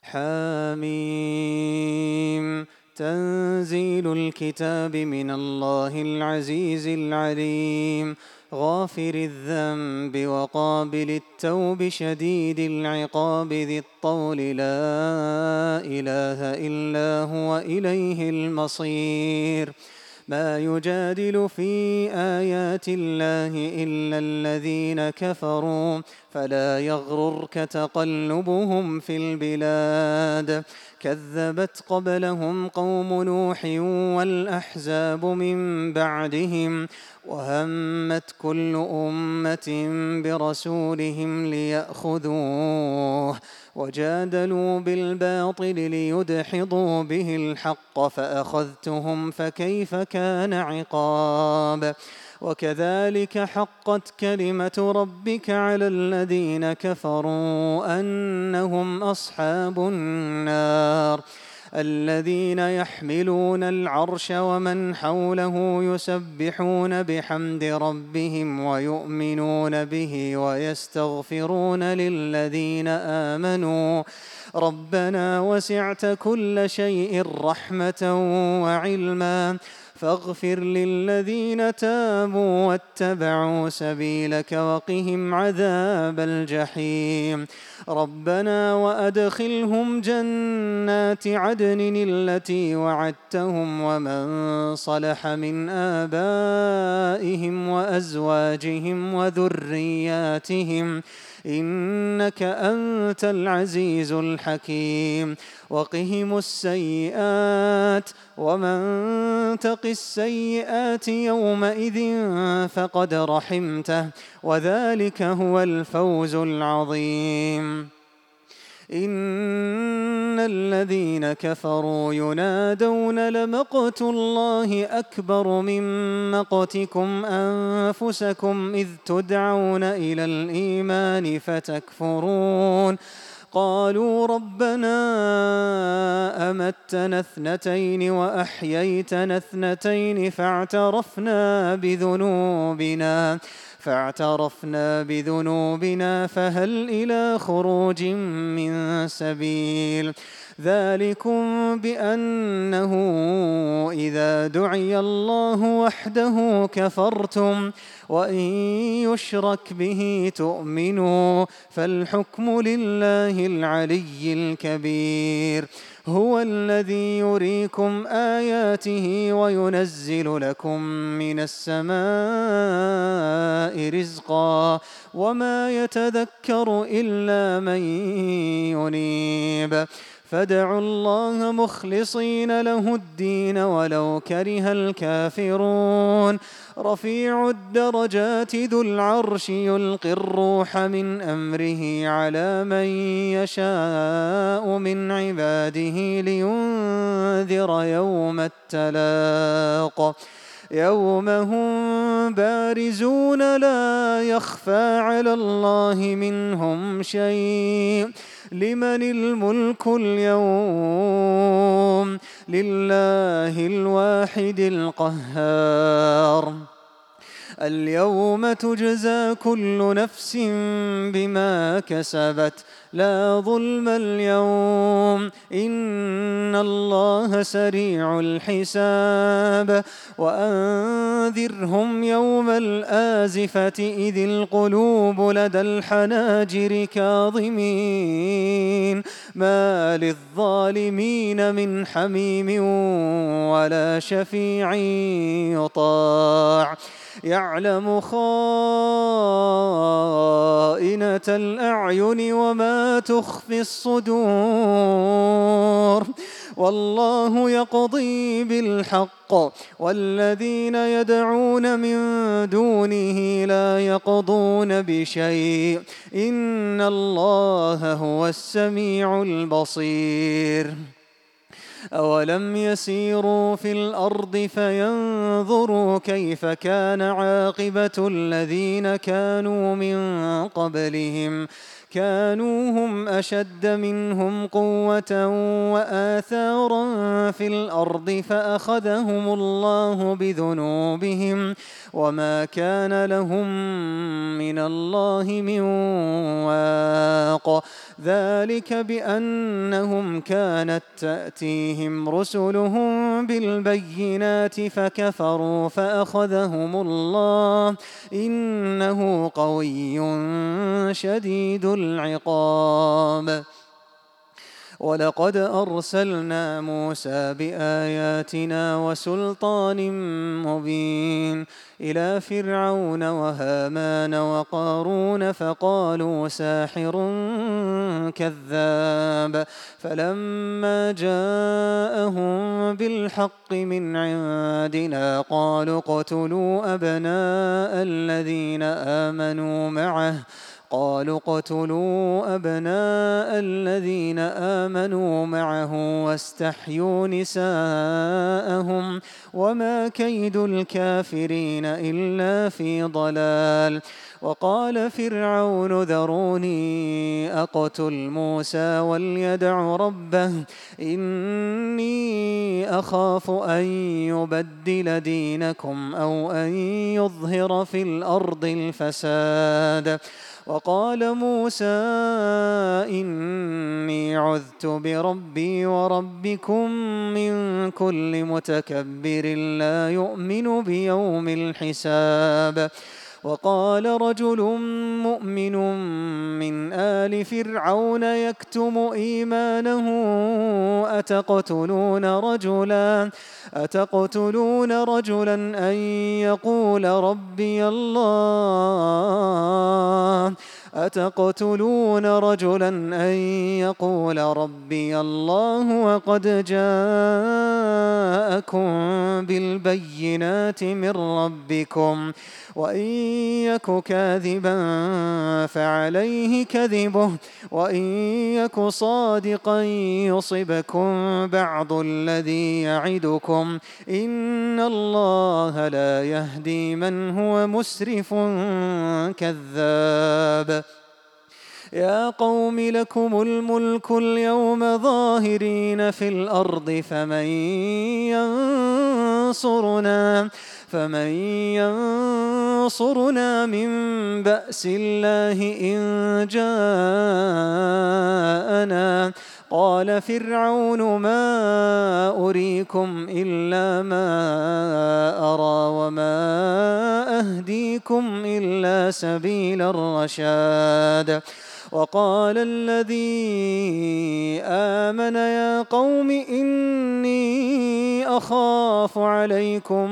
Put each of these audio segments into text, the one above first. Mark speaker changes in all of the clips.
Speaker 1: حميم. تنزيل الكتاب من الله العزيز العليم، غافر الذنب وقابل التوب شديد العقاب ذي الطول، لا إله إلا هو إليه المصير. ما يجادل في آيات الله إلا الذين كفروا، فلا يغررك تقلبهم في البلاد. كذبت قبلهم قوم نوح والأحزاب من بعدهم، وهمت كل أمة برسولهم ليأخذوه، وجادلوا بالباطل ليدحضوا به الحق، فأخذتهم فكيف كان عقاب. وكذلك حقت كلمة ربك على الذين كفروا أنهم أصحاب النار. الذين يحملون العرش ومن حوله يسبحون بحمد ربهم ويؤمنون به ويستغفرون للذين آمنوا ربنا وسعت كل شيء رحمة وعلما فاغفر للذين تابوا واتبعوا سبيلك وقهم عذاب الجحيم. ربنا وأدخلهم جنات عدن التي وعدتهم ومن صلح من آبائهم وأزواجهم وذرياتهم إنك أنت العزيز الحكيم. وقهم السيئات ومن تق السيئات يومئذ فقد رحمته وذلك هو الفوز العظيم. إن الذين كفروا ينادون لمقت الله أكبر من مقتكم أنفسكم إذ تدعون إلى الإيمان فتكفرون. قالوا ربنا أمتنا اثنتين وأحييتنا اثنتين فاعترفنا بذنوبنا فهل إلى خروج من سبيل. ذلكم بأنه إذا دعي الله وحده كفرتم وإن يشرك به تؤمنوا فالحكم لله العلي الكبير. هو الذي يريكم آياته وينزل لكم من السماء رزقا وما يتذكر إلا من ينيب. فادعوا الله مخلصين له الدين ولو كره الكافرون. رفيع الدرجات ذو العرش يلقي الروح من أمره على من يشاء من عباده لينذر يوم التلاق. يوم هم بارزون لا يخفى على الله منهم شيء. لمن الملك اليوم؟ لله الواحد القهار. اليوم تجزى كل نفس بما كسبت لا ظلم اليوم إن الله سريع الحساب. وأنذرهم يوم الآزفة إذ القلوب لدى الحناجر كاظمين ما للظالمين من حميم ولا شفيع يطاع. يعلم خائنة الأعين وما تخفي الصدور والله يقضي بالحق والذين يدعون من دونه لا يقضون بشيء إن الله هو السميع البصير. أولم يسيروا في الأرض فينظروا كيف كان عاقبة الذين كانوا من قبلهم كانوا هم أشد منهم قوة وآثارا في الأرض فأخذهم الله بذنوبهم وما كان لهم من الله من واق ذلك بأنهم كانت تأتيهم رسلهم بالبينات فكفروا فأخذهم الله إنه قوي شديد العقاب. ولقد أرسلنا موسى بآياتنا وسلطان مبين إلى فرعون وهامان وقارون فقالوا ساحر كذاب فلما جاءهم بالحق من عندنا قالوا اقتلوا أبناء الذين آمنوا معه واستحيوا نساءهم وما كيد الكافرين إلا في ضلال. وقال فرعون ذروني أقتل موسى وليدع ربه إني أخاف أن يبدل دينكم أو أن يظهر في الأرض الفساد. وقال موسى إني عذت بربي وربكم من كل متكبر لا يؤمن بيوم الحساب. وقال رجل مؤمن من آل فرعون يكتم إيمانه أتقتلون رجلا أن يقول ربي الله وقد جاءكم بالبينات من ربكم وإن يك كاذبا فعليه كذبه وإن يك صادقا يصبكم بعض الذي يعدكم إن الله لا يهدي من هو مسرف كذاب. يا قوم لكم الملك اليوم ظاهرين في الأرض فمن ينصرنا من بأس الله إن جاءنا. قال فرعون ما أريكم إلا ما أرى وما أهديكم إلا سبيل الرشاد. وقال الذي آمن يا قوم إني أخاف عليكم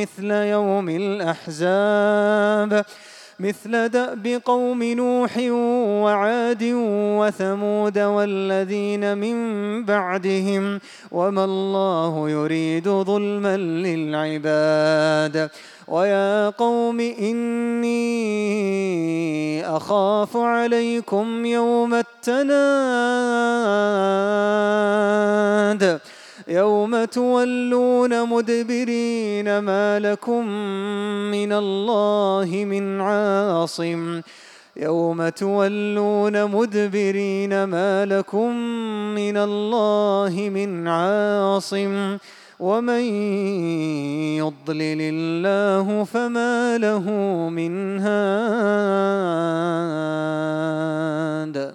Speaker 1: مثل دأب قوم نوح وعاد وثمود والذين من بعدهم وما الله يريد ظلما للعباد. ويا قوم إني أخاف عليكم يوم التناد يوم تولون مدبرين ما لكم من الله من عاصم ومن يضلل الله فما له من هاد.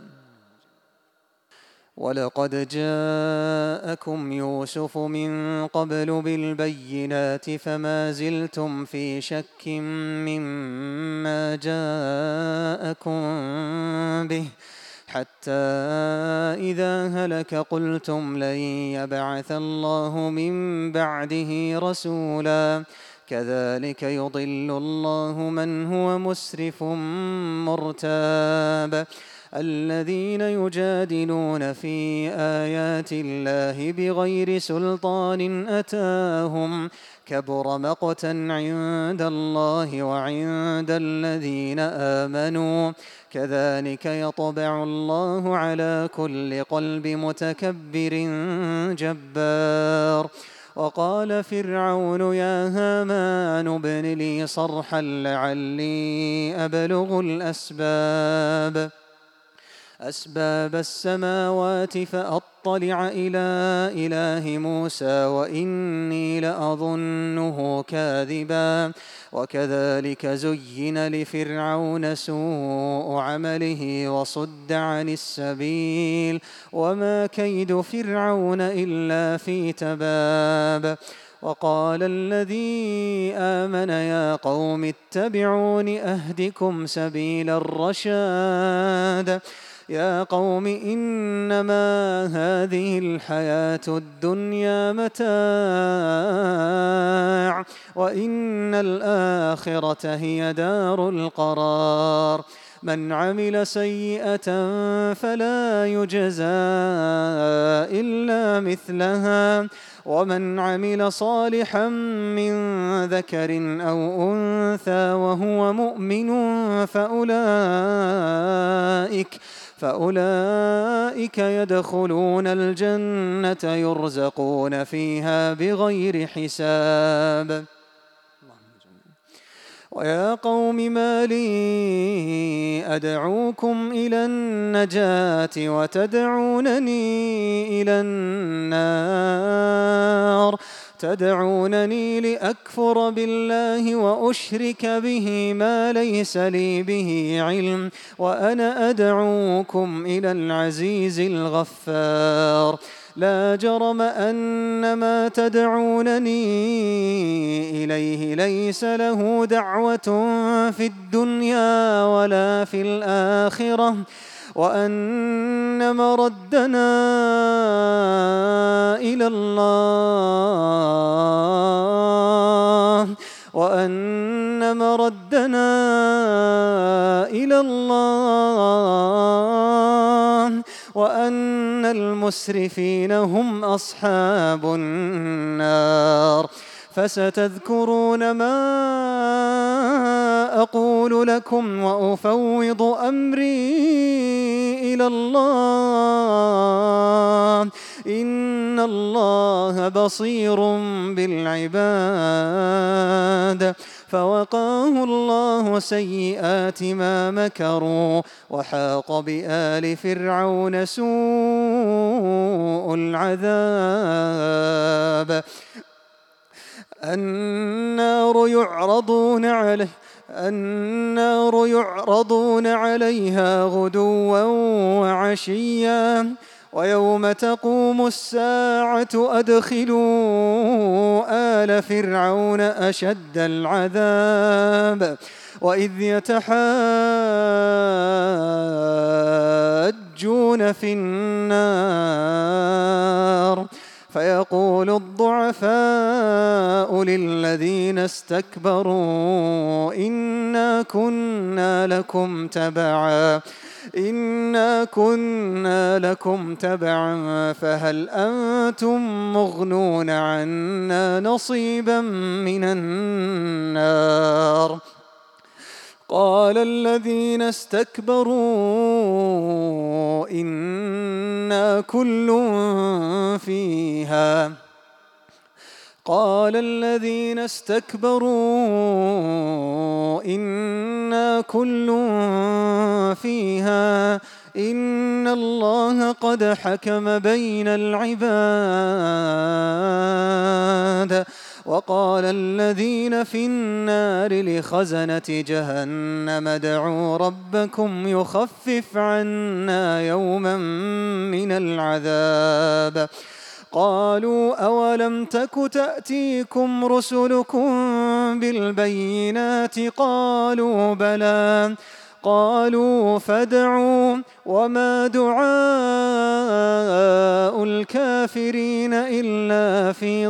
Speaker 1: ولقد جاءكم يوسف من قبل بالبينات فما زلتم في شك مما جاءكم به حتى إذا هلك قلتم لن يبعث الله من بعده رسولا كذلك يضل الله من هو مسرف مرتاب. الذين يجادلون في آيات الله بغير سلطان أتاهم كبر مقتا عند الله وعند الذين آمنوا كذلك يطبع الله على كل قلب متكبر جبار. وقال فرعون يا هامان ابن لي صرحا لعلي أبلغ الأسباب أسباب السماوات فأطلع إلى إله موسى وإني لأظنه كاذبا وكذلك زين لفرعون سوء عمله وصد عن السبيل وما كيد فرعون إلا في تباب. وقال الذي آمن يا قوم اتبعون أهدكم سبيل الرشاد. يا قوم إنما هذه الحياة الدنيا متاع وإن الآخرة هي دار القرار. من عمل سيئة فلا يجزى إلا مثلها ومن عمل صالحا من ذكر أو أنثى وهو مؤمن فأولئك يدخلون الجنة يرزقون فيها بغير حساب. ويا قوم ما لي أدعوكم إلى النجاة وتدعونني إلى النار. تدعونني لأكفر بالله وأشرك به ما ليس لي به علم وأنا أدعوكم إلى العزيز الغفار. لا جرم أن ما تدعونني إليه ليس له دعوة في الدنيا ولا في الآخرة وأن مردنا إلى الله وأن المسرفين هم أصحاب النار. فستذكرون ما أقول لكم وأفوض أمري إلى الله إن الله بصير بالعباد. فوقاه الله سيئات ما مكروا وحاق بآل فرعون سوء العذاب. النار يعرضون عليها غدوا وعشيا ويوم تقوم الساعة أدخلوا آل فرعون أشد العذاب. وإذ يتحاجون في النار فيقول الضعفاء للذين استكبروا إنا كنا لكم تبعا فهل أنتم مغنون عنا نصيبا من النار. قال الذين استكبروا إنا كل فيها إن الله قد حكم بين العباد. وقال الذين في النار لخزنة جهنم ادعوا ربكم يخفف عنا يوما من العذاب. قالوا أولم تك تأتيكم رسلكم بالبينات قالوا بلى قالوا فادعوا وما دعاء الكافرين إلا في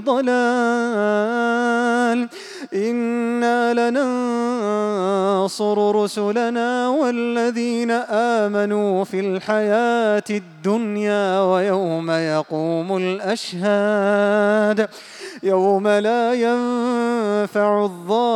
Speaker 1: ضلال. إنا لننصر رسلنا والذين آمنوا في الحياة الدنيا ويوم يقوم الأشهاد. يوم لا ينفع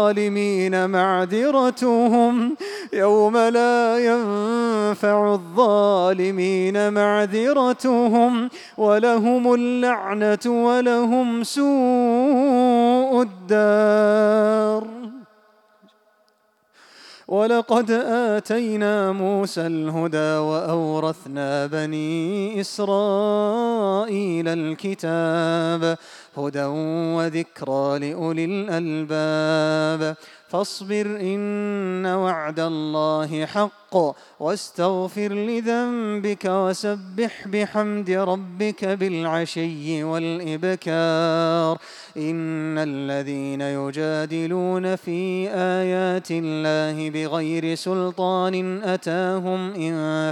Speaker 1: الظالمين معذرتهم ولهم اللعنة ولهم سوء الدار. ولقد آتينا موسى الهدى وأورثنا بني إسرائيل الكتاب هدى وذكرى لأولي الألباب فاصبر إن وعد الله حق واستغفر لذنبك وسبح بحمد ربك بالعشي والإبكار إن الذين يجادلون في آيات الله بغير سلطان أتاهم إن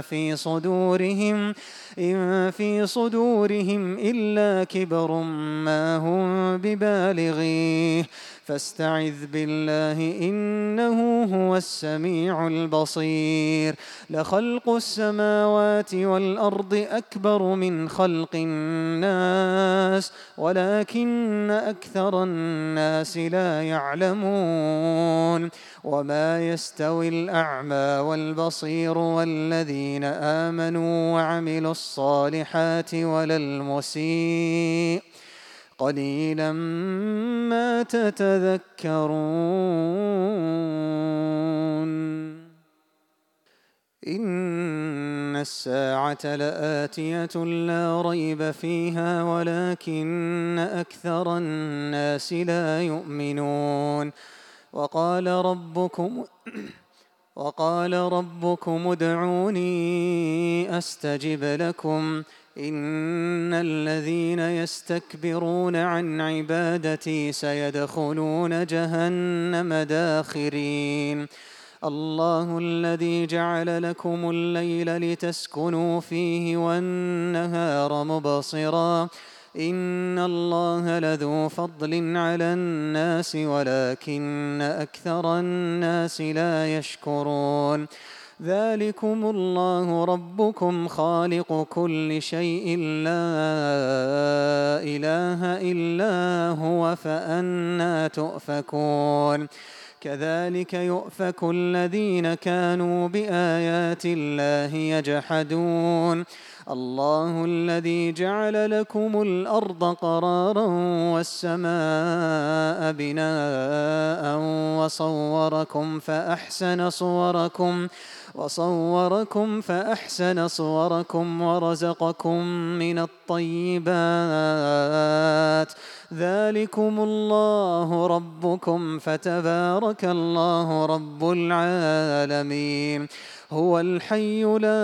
Speaker 1: في صدورهم إلا كبر ما هم ببالغيه فاستعذ بالله إنه هو السميع البصير لخلق السماوات والأرض أكبر من خلق الناس ولكن أكثر الناس لا يعلمون وما يستوي الأعمى والبصير والذين آمنوا وعملوا الصالحات ولا المسيء قليلا ما تتذكرون إن الساعة لآتية لا ريب فيها ولكن أكثر الناس لا يؤمنون وقال ربكم ادعوني أستجب لكم إن الذين يستكبرون عن عبادتي سيدخلون جهنم داخرين الله الذي جعل لكم الليل لتسكنوا فيه والنهار مبصرا إن الله لذو فضل على الناس ولكن أكثر الناس لا يشكرون ذلكم الله ربكم خالق كل شيء لا إله إلا هو فأنى تؤفكون كذلك يؤفك الذين كانوا بآيات الله يجحدون الله الذي جعل لكم الأرض قرارا والسماء بناء وصوركم فأحسن صوركم ورزقكم من الطيبات ذلكم الله ربكم فتبارك الله رب العالمين هو الحي لا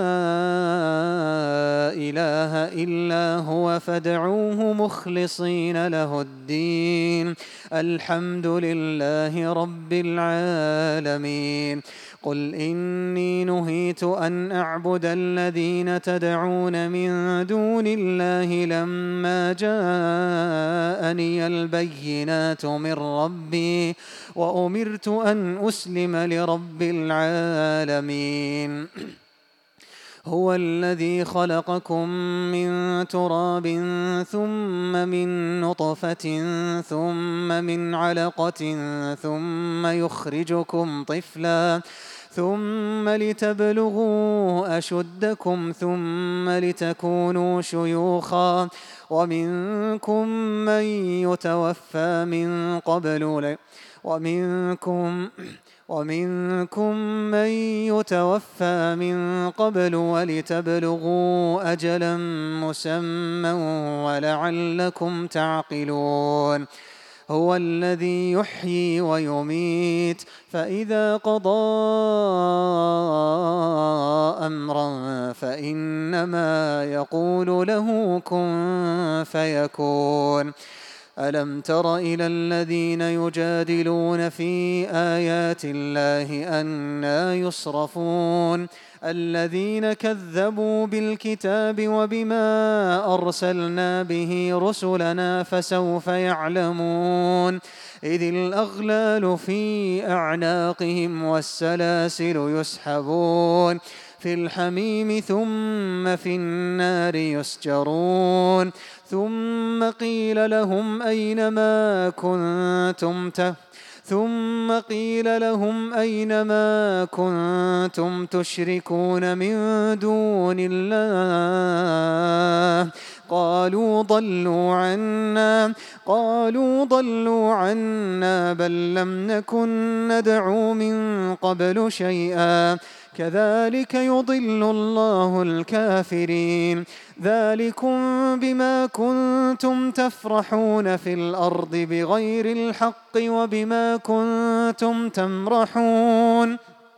Speaker 1: إله إلا هو فادعوه مخلصين له الدين الحمد لله رب العالمين قل إني نهيت أن أعبد الذين تدعون من دون الله لما جاءني البينات من ربي وأمرت أن أسلم لرب العالمين هو الذي خلقكم من تراب ثم من نطفة ثم من علقة ثم يخرجكم طفلا ثم لتبلغوا أشدكم ثم لتكونوا شيوخا ومنكم من يتوفى من قبل ولتبلغوا أجلا مسمى ولعلكم تعقلون هو الذي يحيي ويميت فإذا قضى أمرا فإنما يقول له كن فيكون ألم تر إلى الذين يجادلون في آيات الله أنى يصرفون الذين كذبوا بالكتاب وبما أرسلنا به رسلنا فسوف يعلمون إذ الأغلال في أعناقهم والسلاسل يسحبون في الحميم ثم في النار يسجرون ثم قيل لهم أين ما كنتم تشركون من دون الله قالوا ضلوا عنا بل لم نكن ندعو من قبل شيئا كذلك يضل الله الكافرين ذلكم بما كنتم تفرحون في الأرض بغير الحق وبما كنتم تمرحون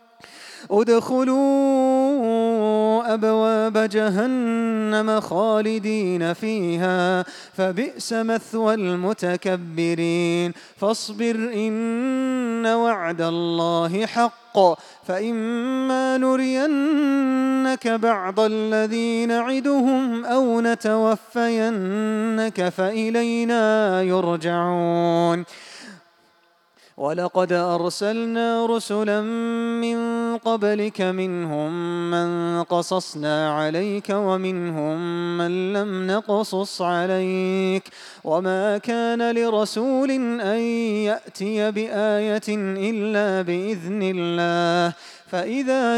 Speaker 1: ادخلوا أبواب جهنم خالدين فيها فبئس مثوى المتكبرين فاصبر إن وعد الله حق فإما نرينك بعض الذي نعدهم أو نتوفينك فإلينا يرجعون ولقد أرسلنا رسلا من قبلك منهم من قصصنا عليك ومنهم من لم نقصص عليك وما كان لرسول أن يأتي بآية إلا بإذن الله فإذا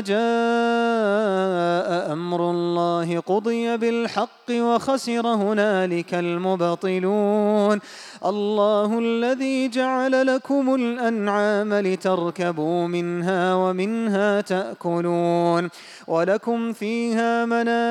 Speaker 1: جاء أمر الله قضي بالحق وخسر هنالك المبطلون الله الذي جعل لكم الأنعام لتركبوا منها ومنها تأكلون ولكم فيها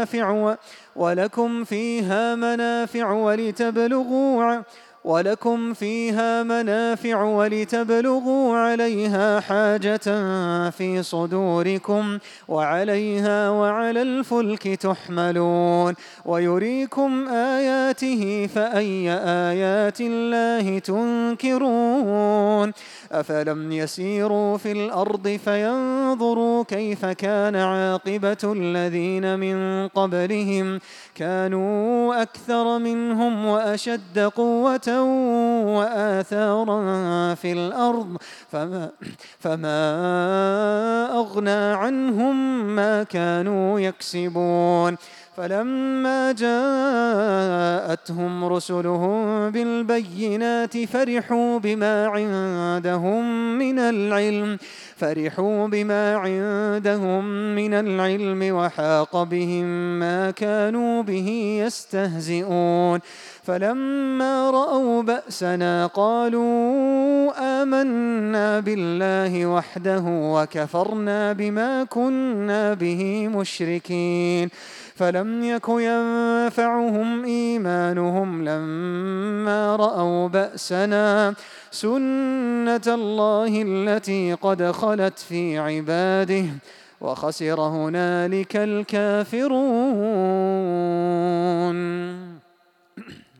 Speaker 1: منافع ولتبلغوا عليها حاجة في صدوركم وعليها وعلى الفلك تحملون ويريكم آياته فأي آيات الله تنكرون أفلم يسيروا في الأرض فينظروا كيف كان عاقبة الذين من قبلهم كانوا أكثر منهم وأشد قوة وآثارا في الأرض فما أغنى عنهم ما كانوا يكسبون فلما جاءتهم رسلهم بالبينات فرحوا بما عندهم من العلم وحاق بهم ما كانوا به يستهزئون فلما رأوا بأسنا قالوا آمنا بالله وحده وكفرنا بما كنا به مشركين فلم يك ينفعهم إيمانهم لما رأوا بأسنا سنة الله التي قد خلت في عباده وخسر هنالك الكافرون